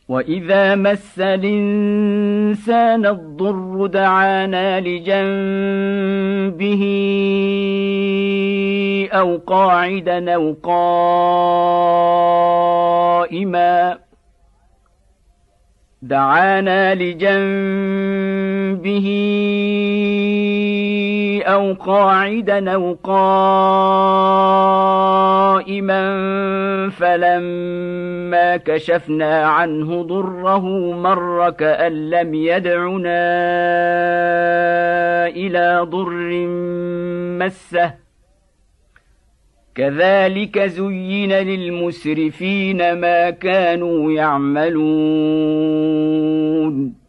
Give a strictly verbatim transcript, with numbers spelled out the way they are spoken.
وإذا مس الإنسان الضر دعانا لجنبه أو قاعدا أو قائما دعانا لجنبه أو قاعدا أو قائما فلما كشفنا عنه ضره مر كأن لم يدعنا إلى ضر مسه كذلك زين للمسرفين ما كانوا يعملون